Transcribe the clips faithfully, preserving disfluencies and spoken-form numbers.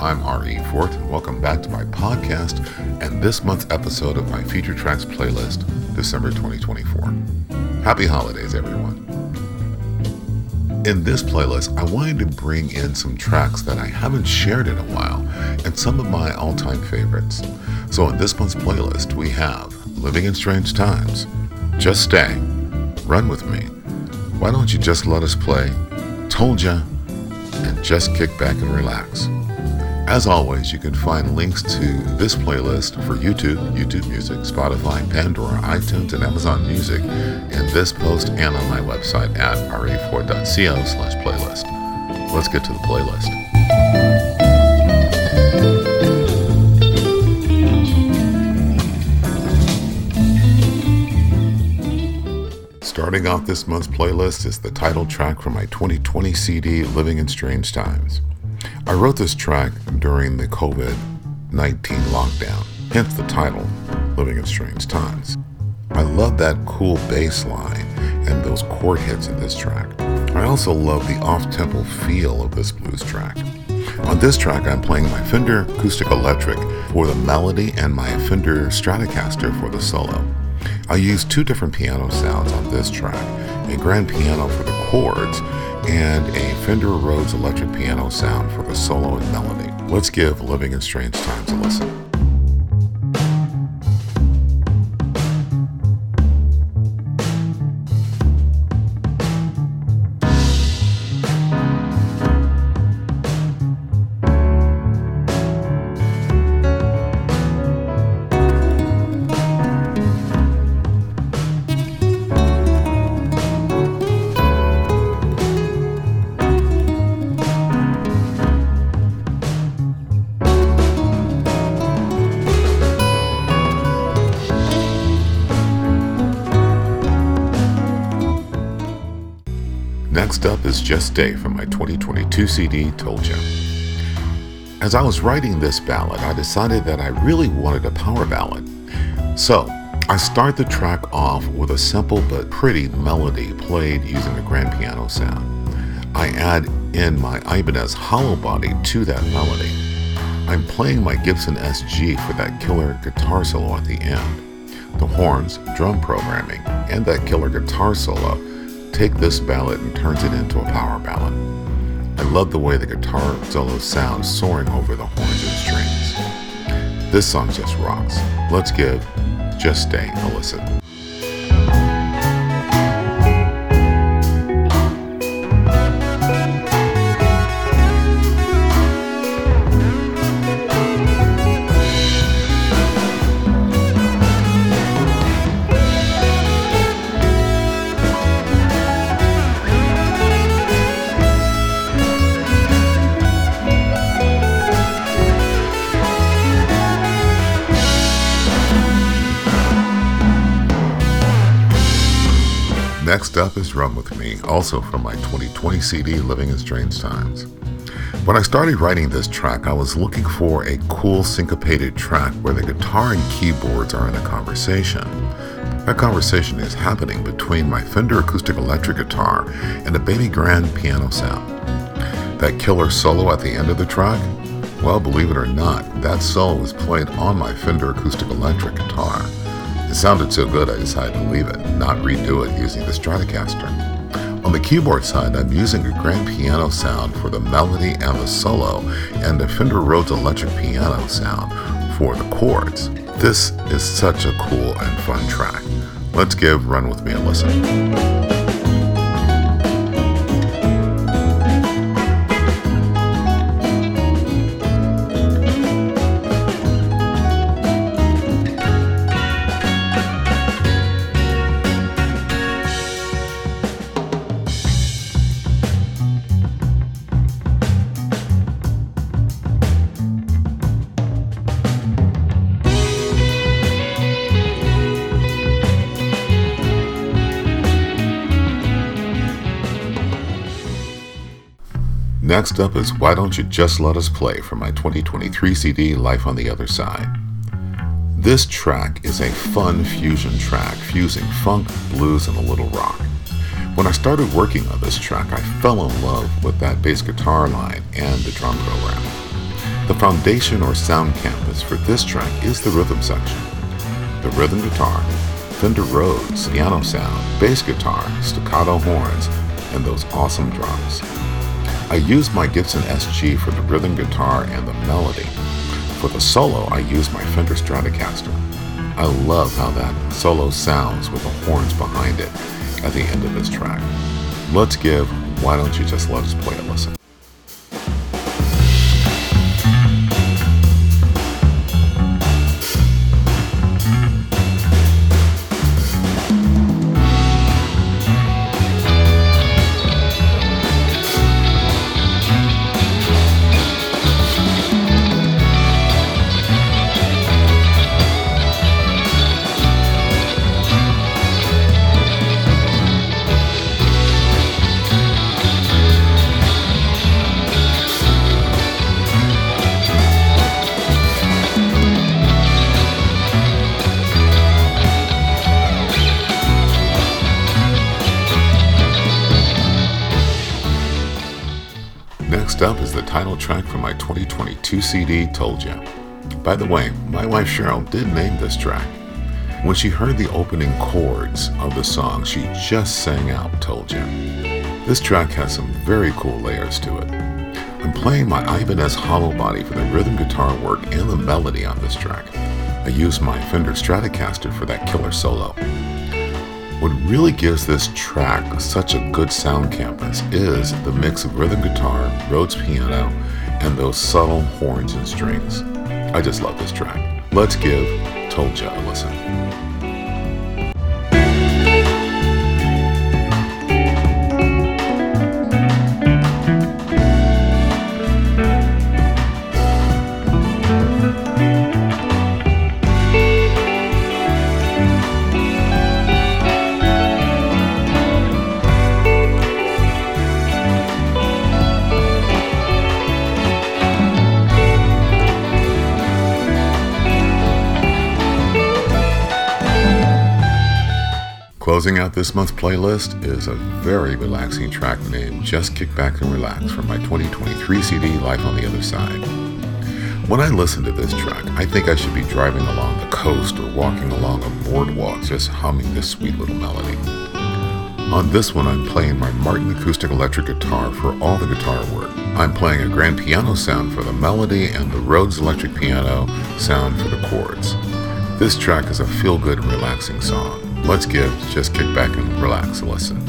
I'm R E Fort, and welcome back to my podcast and this month's episode of my Feature Tracks playlist, December twenty twenty-four. Happy holidays, everyone. In this playlist, I wanted to bring in some tracks that I haven't shared in a while and some of my all-time favorites. So in this month's playlist, we have Living in Strange Times, Just Stay, Run With Me, Why Don't You Just Let Us Play, Told Ya, and Just Kick Back and Relax. As always, you can find links to this playlist for YouTube, YouTube Music, Spotify, Pandora, iTunes, and Amazon Music in this post and on my website at r e four dot co slash playlist. Let's get to the playlist. Starting off this month's playlist is the title track from my twenty twenty C D, Living in Strange Times. I wrote this track during the covid nineteen lockdown, hence the title, Living in Strange Times. I love that cool bass line and those chord hits in this track. I also love the off-tempo feel of this blues track. On this track, I'm playing my Fender Acoustic Electric for the melody and my Fender Stratocaster for the solo. I used two different piano sounds on this track, a grand piano for the chords and a Fender Rhodes electric piano sound for the solo and melody. Let's give Living in Strange Times a listen. Next up is Just Stay from my twenty twenty-two C D, Told Ya. As I was writing this ballad, I decided that I really wanted a power ballad. So, I start the track off with a simple but pretty melody played using a grand piano sound. I add in my Ibanez hollow body to that melody. I'm playing my Gibson S G for that killer guitar solo at the end. The horns, drum programming, and that killer guitar solo take this ballad and turns it into a power ballad. I love the way the guitar solo sounds soaring over the horns and strings. This song just rocks. Let's give Just Stay a listen. Next up is Run With Me, also from my twenty twenty C D, Living in Strange Times. When I started writing this track, I was looking for a cool syncopated track where the guitar and keyboards are in a conversation. That conversation is happening between my Fender Acoustic Electric guitar and a baby grand piano sound. That killer solo at the end of the track? Well, believe it or not, that solo was played on my Fender Acoustic Electric guitar. It sounded so good I decided to leave it and not redo it using the Stratocaster. On the keyboard side, I'm using a grand piano sound for the melody and the solo and the Fender Rhodes electric piano sound for the chords. This is such a cool and fun track. Let's give Run With Me a listen. Next up is Why Don't You Just Let Us Play from my twenty twenty-three C D, Life on the Other Side. This track is a fun fusion track, fusing funk, blues, and a little rock. When I started working on this track, I fell in love with that bass guitar line and the drum program. The foundation or sound canvas for this track is the rhythm section. The rhythm guitar, Fender Rhodes, piano sound, bass guitar, staccato horns, and those awesome drums. I use my Gibson S G for the rhythm guitar and the melody. For the solo, I use my Fender Stratocaster. I love how that solo sounds with the horns behind it at the end of this track. Let's give Why Don't You Just Let Us Play a listen. Next up is the title track from my twenty twenty-two C D, Told Ya. By the way, my wife Cheryl did name this track. When she heard the opening chords of the song, she just sang out Told Ya. This track has some very cool layers to it. I'm playing my Ibanez hollow body for the rhythm guitar work and the melody on this track. I used my Fender Stratocaster for that killer solo. What really gives this track such a good sound canvas is the mix of rhythm guitar, Rhodes piano, and those subtle horns and strings. I just love this track. Let's give Told Ya a listen. Closing out this month's playlist is a very relaxing track named Just Kick Back and Relax from my twenty twenty-three C D, Life on the Other Side. When I listen to this track, I think I should be driving along the coast or walking along a boardwalk just humming this sweet little melody. On this one, I'm playing my Martin acoustic electric guitar for all the guitar work. I'm playing a grand piano sound for the melody and the Rhodes electric piano sound for the chords. This track is a feel-good and relaxing song. Let's give Just Kick Back and Relax a listen.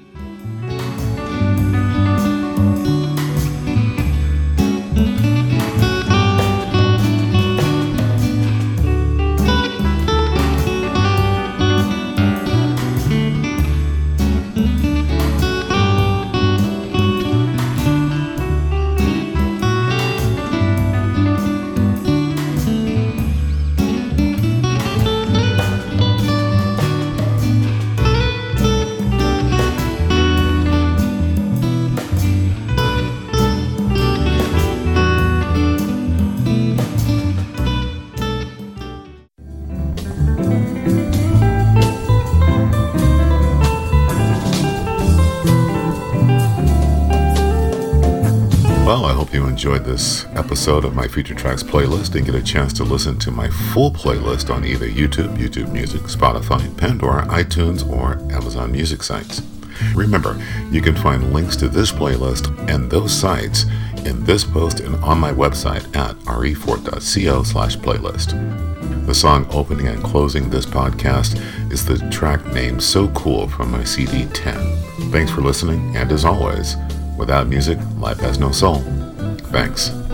Well, I hope you enjoyed this episode of my Feature Tracks playlist and get a chance to listen to my full playlist on either YouTube, YouTube Music, Spotify, Pandora, iTunes, or Amazon Music sites. Remember, you can find links to this playlist and those sites in this post and on my website at refort.co slash playlist. The song opening and closing this podcast is the track named So Cool from my C D ten. Thanks for listening, and as always, without music, life has no soul. Thanks.